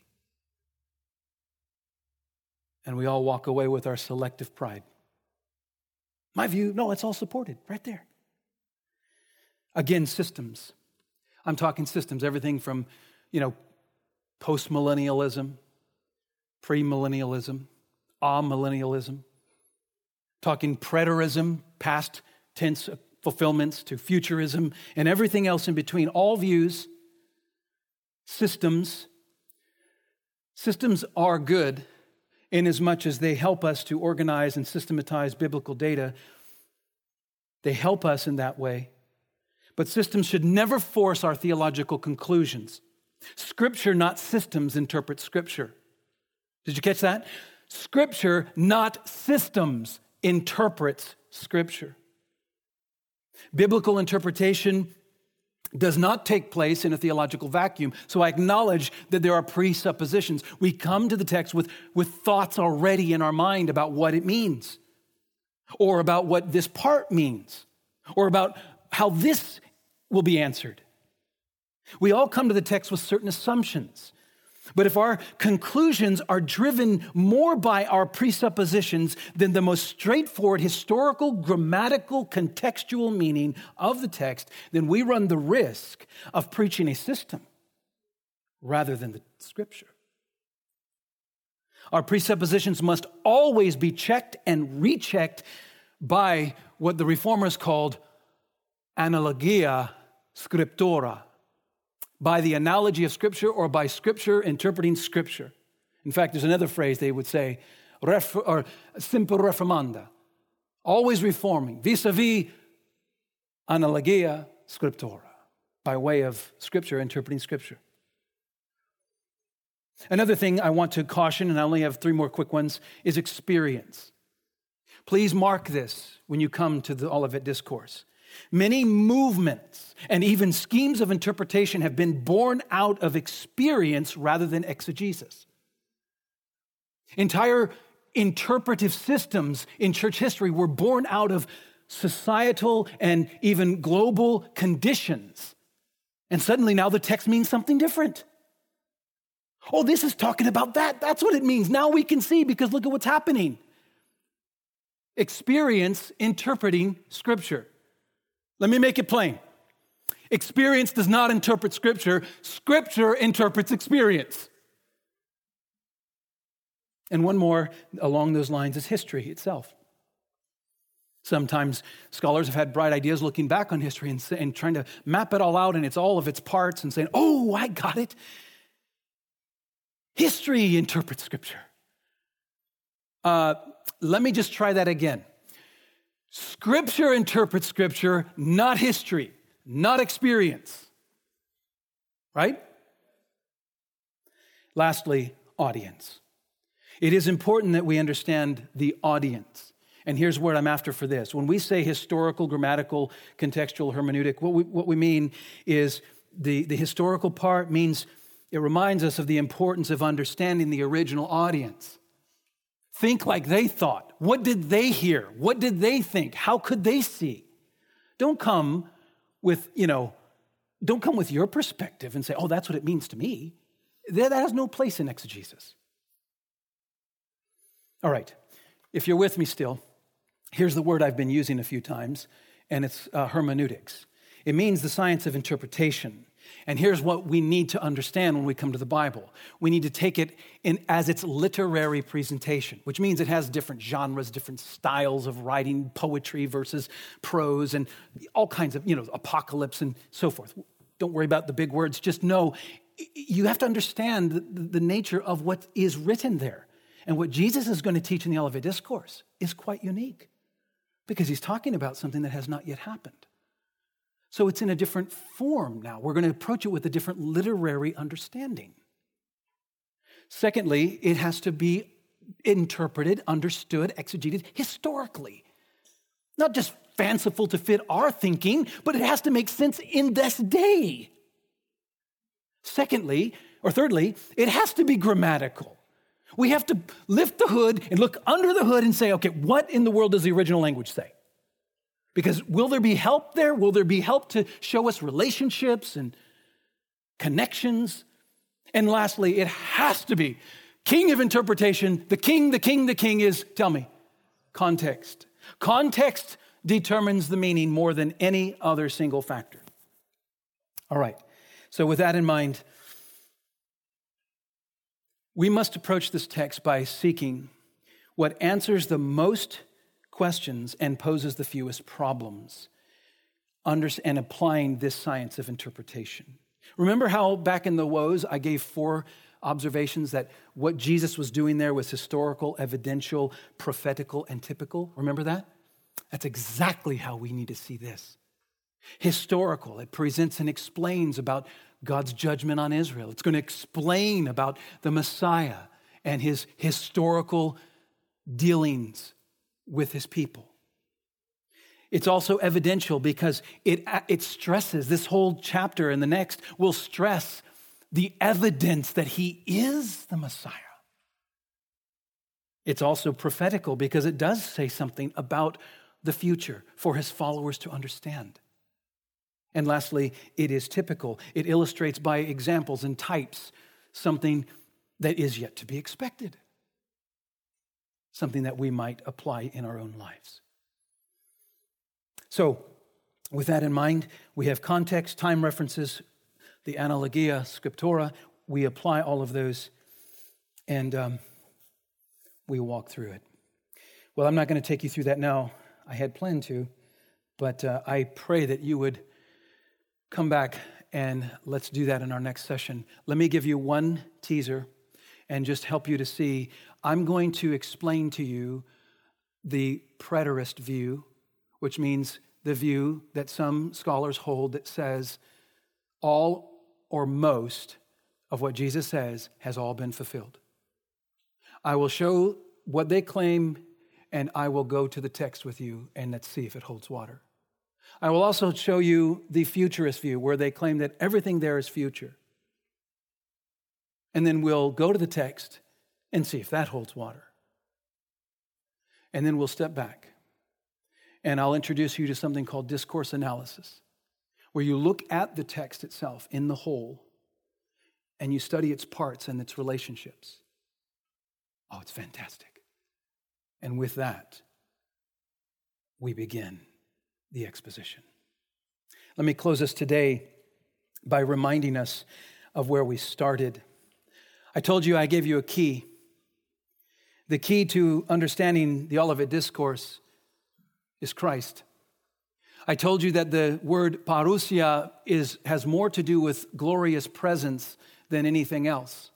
And we all walk away with our selective pride. My view, no, it's all supported right there. Again, systems. I'm talking systems, everything from, you know, post-millennialism, pre-millennialism, amillennialism, talking preterism, past tense fulfillments, to futurism, and everything else in between. All views, systems. Systems are good in as much as they help us to organize and systematize biblical data. They help us in that way. But systems should never force our theological conclusions. Scripture, not systems, interpret Scripture. Did you catch that? Scripture, not systems, interprets Scripture. Biblical interpretation does not take place in a theological vacuum. So I acknowledge that there are presuppositions. We come to the text with, with thoughts already in our mind about what it means, or about what this part means, or about how this will be answered. We all come to the text with certain assumptions. But if our conclusions are driven more by our presuppositions than the most straightforward historical, grammatical, contextual meaning of the text, then we run the risk of preaching a system rather than the Scripture. Our presuppositions must always be checked and rechecked by what the Reformers called analogia scriptura, by the analogy of Scripture or by Scripture interpreting Scripture. In fact, there's another phrase they would say, ref, or semper reformanda, always reforming, vis-a-vis analogia scriptura, by way of Scripture interpreting Scripture. Another thing I want to caution, and I only have three more quick ones, is experience. Please mark this when you come to the Olivet Discourse. Many movements and even schemes of interpretation have been born out of experience rather than exegesis. Entire interpretive systems in church history were born out of societal and even global conditions. And suddenly now the text means something different. Oh, this is talking about that. That's what it means. Now we can see because look at what's happening. Experience interpreting Scripture. Let me make it plain. Experience does not interpret Scripture. Scripture interprets experience. And one more along those lines is history itself. Sometimes scholars have had bright ideas looking back on history and, and trying to map it all out and it's all of its parts and saying, oh, I got it. History interprets Scripture. Uh, let me just try that again. Scripture interprets Scripture, not history, not experience. Right? Lastly, audience. It is important that we understand the audience. And here's what I'm after for this. When we say historical, grammatical, contextual hermeneutic, what we, what we mean is the, the historical part means it reminds us of the importance of understanding the original audience. Think like they thought. What did they hear? What did they think? How could they see? Don't come with, you know, don't come with your perspective and say, oh, that's what it means to me. That has no place in exegesis. All right, if you're with me still, here's the word I've been using a few times, and it's uh, hermeneutics. It means the science of interpretation. And here's what we need to understand when we come to the Bible. We need to take it in as its literary presentation, which means it has different genres, different styles of writing, poetry versus prose, and all kinds of, you know, apocalypse and so forth. Don't worry about the big words. Just know you have to understand the, the nature of what is written there. And what Jesus is going to teach in the Olivet Discourse is quite unique because he's talking about something that has not yet happened. So it's in a different form now. We're going to approach it with a different literary understanding. Secondly, it has to be interpreted, understood, exegeted historically. Not just fanciful to fit our thinking, but it has to make sense in this day. Secondly, or thirdly, it has to be grammatical. We have to lift the hood and look under the hood and say, okay, what in the world does the original language say? Because will there be help there? Will there be help to show us relationships and connections? And lastly, it has to be king of interpretation. The king, the king, the king is, tell me, context. Context determines the meaning more than any other single factor. All right, so with that in mind, we must approach this text by seeking what answers the most questions and poses the fewest problems, and applying this science of interpretation. Remember how back in the woes I gave four observations that what Jesus was doing there was historical, evidential, prophetical, and typical? Remember that? That's exactly how we need to see this. Historical, it presents and explains about God's judgment on Israel. It's going to explain about the Messiah and his historical dealings with his people. It's also evidential because it, it stresses, this whole chapter and the next will stress the evidence that he is the Messiah. It's also prophetical because it does say something about the future for his followers to understand. And lastly, it is typical. It illustrates by examples and types something that is yet to be expected, something that we might apply in our own lives. So, with that in mind, we have context, time references, the analogia scriptura. We apply all of those, and um, we walk through it. Well, I'm not going to take you through that now. I had planned to, but uh, I pray that you would come back and let's do that in our next session. Let me give you one teaser and just help you to see. I'm going to explain to you the preterist view, which means the view that some scholars hold that says all or most of what Jesus says has all been fulfilled. I will show what they claim, and I will go to the text with you, and let's see if it holds water. I will also show you the futurist view, where they claim that everything there is future. And then we'll go to the text and see if that holds water. And then we'll step back, and I'll introduce you to something called discourse analysis, where you look at the text itself in the whole, and you study its parts and its relationships. Oh, it's fantastic. And with that, we begin the exposition. Let me close us today by reminding us of where we started. I told you I gave you a key. The key to understanding the Olivet Discourse is Christ. I told you that the word parousia is, has more to do with glorious presence than anything else.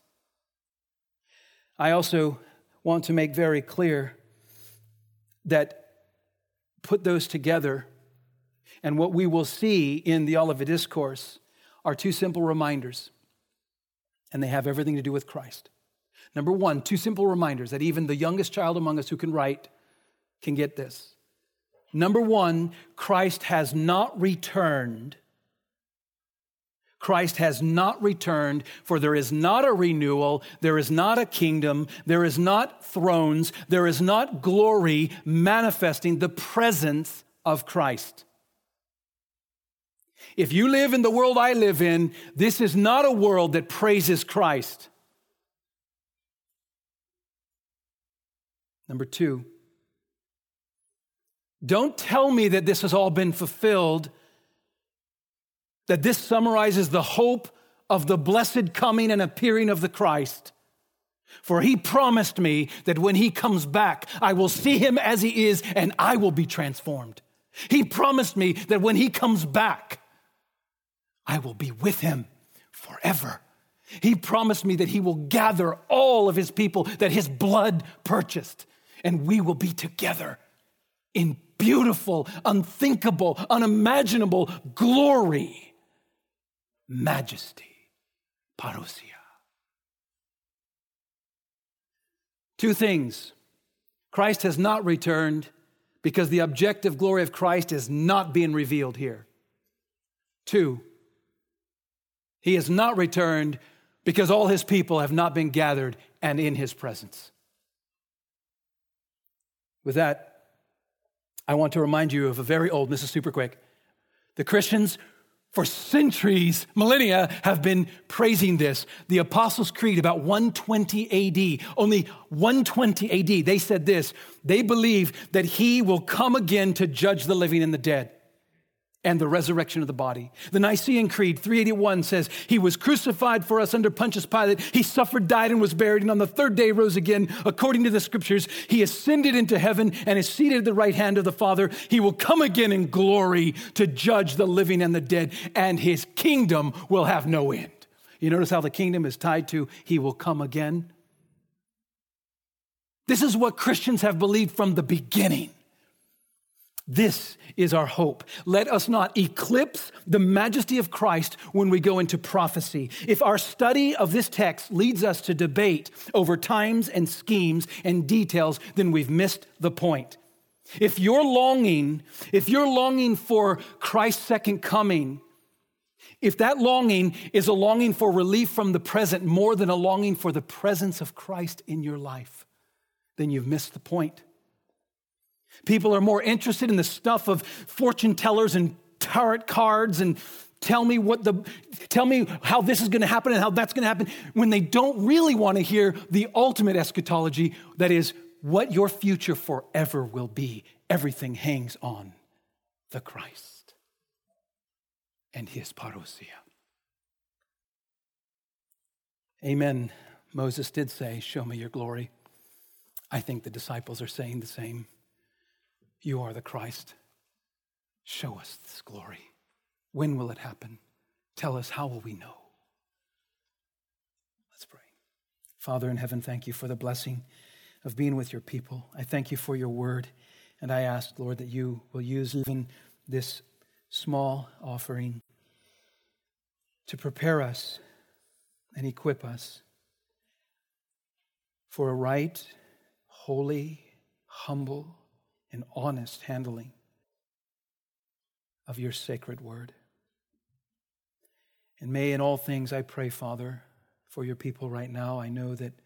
I also want to make very clear that put those together, and what we will see in the Olivet Discourse are two simple reminders, and they have everything to do with Christ. Number one, two simple reminders that even the youngest child among us who can write can get this. Number one, Christ has not returned. Christ has not returned, for there is not a renewal, there is not a kingdom, there is not thrones, there is not glory manifesting the presence of Christ. If you live in the world I live in, this is not a world that praises Christ. Number two, don't tell me that this has all been fulfilled, that this summarizes the hope of the blessed coming and appearing of the Christ. For he promised me that when he comes back, I will see him as he is and I will be transformed. He promised me that when he comes back, I will be with him forever. He promised me that he will gather all of his people that his blood purchased, and we will be together in beautiful, unthinkable, unimaginable glory, majesty, parousia. Two things. Christ has not returned because the objective glory of Christ is not being revealed here. Two, he has not returned because all his people have not been gathered and in his presence. With that, I want to remind you of a very old, this is super quick. The Christians for centuries, millennia, have been praising this. The Apostles' Creed, about one twenty A D, only one twenty A D, they said this: they believe that he will come again to judge the living and the dead, and the resurrection of the body. The Nicene Creed, three eighty-one, says, he was crucified for us under Pontius Pilate. He suffered, died, and was buried, and on the third day rose again. According to the scriptures, he ascended into heaven and is seated at the right hand of the Father. He will come again in glory to judge the living and the dead, and his kingdom will have no end. You notice how the kingdom is tied to he will come again? This is what Christians have believed from the beginning. This is our hope. Let us not eclipse the majesty of Christ when we go into prophecy. If our study of this text leads us to debate over times and schemes and details, then we've missed the point. If you're longing, if you're longing for Christ's second coming, if that longing is a longing for relief from the present more than a longing for the presence of Christ in your life, then you've missed the point. People are more interested in the stuff of fortune tellers and tarot cards and tell me what the tell me how this is going to happen and how that's going to happen, when they don't really want to hear the ultimate eschatology, that is what your future forever will be. Everything hangs on the Christ and his parousia. Amen. Moses did say, show me your glory. I think the disciples are saying the same. You are the Christ. Show us this glory. When will it happen? Tell us, how will we know? Let's pray. Father in heaven, thank you for the blessing of being with your people. I thank you for your word. And I ask, Lord, that you will use even this small offering to prepare us and equip us for a right, holy, humble, and honest handling of your sacred word. And may in all things I pray, Father, for your people right now. I know that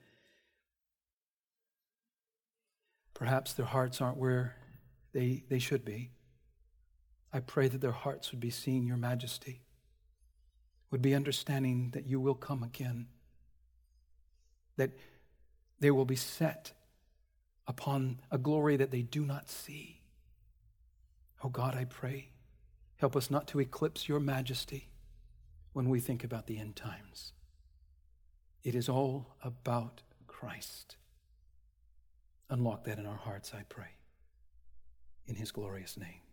perhaps their hearts aren't where they, they should be. I pray that their hearts would be seeing your majesty, would be understanding that you will come again, that they will be set upon a glory that they do not see. Oh God, I pray, help us not to eclipse your majesty when we think about the end times. It is all about Christ. Unlock that in our hearts, I pray, in his glorious name.